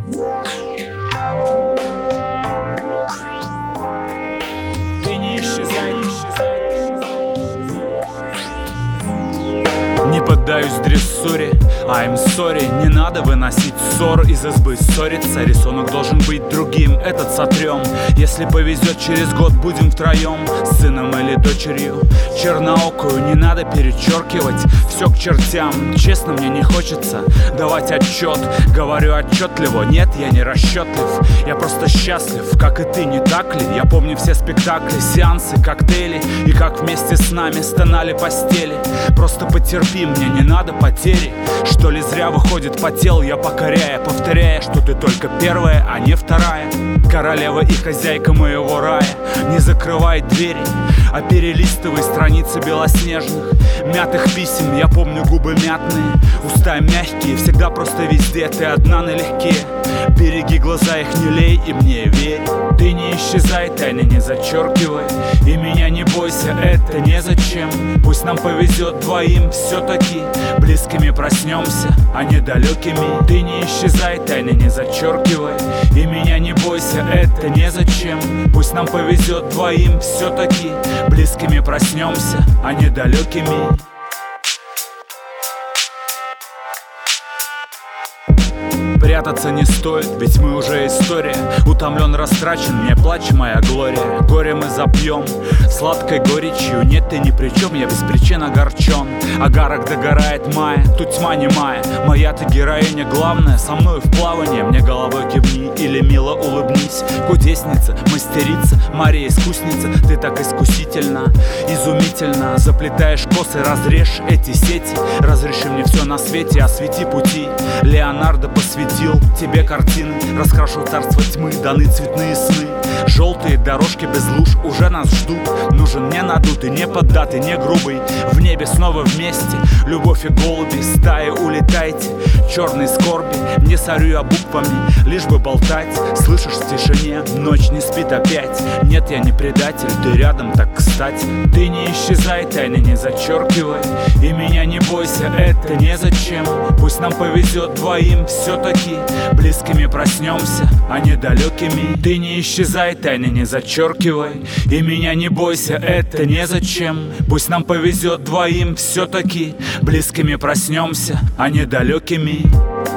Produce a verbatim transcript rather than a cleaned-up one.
Ты не исчезай, не исчезай. Не поддаюсь дрессуре, I'm sorry. Не надо выносить ссор из избы, ссориться. Рисунок должен быть другим, этот сотрем. Если повезет, через год будем втроем, с сыном или дочерью черноокую. Не надо перечеркивать все к чертям. Честно, мне не хочется давать отчет. Говорю отчетливо, нет, я не расчетлив. Я просто счастлив, как и ты, не так ли? Я помню все спектакли, сеансы, коктейли, и как вместе с нами стонали постели. Просто потерпи, мне не надо потери. Что ли зря выходит, потел я, покоряя, повторяя, что ты только первая, а не вторая. Королева и хозяйка моего рая. Не закрывай двери, а перелистывай страницы белоснежных мятых писем. Я помню губы мятные, уста мягкие. Всегда просто везде ты одна налегке. Береги глаза, их не лей и мне верь. Ты не исчезай, тайны не зачеркивай. И меня не бойся, это незачем. Пусть нам повезет двоим все-таки. Близкими проснемся, а не далекими. Ты не исчезай, тайны не зачеркивай. И меня не бойся, это незачем. Пусть нам повезет двоим все-таки. Близкими проснемся, а не далекими. Прятаться не стоит, ведь мы уже история. Утомлен, растрачен, мне плачь, моя Глория. Горе мы запьем, сладкой горечью. Нет, ты ни при чем, я без причин огорчен. Агарок догорает мая, тут тьма немая. Моя ты героиня главная, со мной в плавание. Мне головой кивни или мило улыбнись. Кудесница, мастерица, Мария искусница. Ты так искусительно, изумительно. Заплетаешь косы, разрежь эти сети. Разреши мне все на свете, освети пути. Леонардо посвятил тебе картины. Раскрашу царство тьмы, даны цветные сны. Желтые дорожки без луж уже нас ждут. Нужен не надутый, не поддатый, не грубый. В небе снова вместе, любовь и голуби. Стаи улетайте, черные скорби. Не сорю я буквами, лишь бы болтать. Слышишь в тишине, ночь не спит опять. Нет, я не предатель, ты рядом, так кстати. Ты не исчезай, тайны не зачеркивай. И меня не бойся, это незачем. Пусть нам повезет двоим все-таки. Близкими проснемся, а не далекими. Ты не исчезай, тайны не зачеркивай. И меня не бойся, это незачем. Пусть нам повезет двоим все-таки. Близкими проснемся, а не далекими.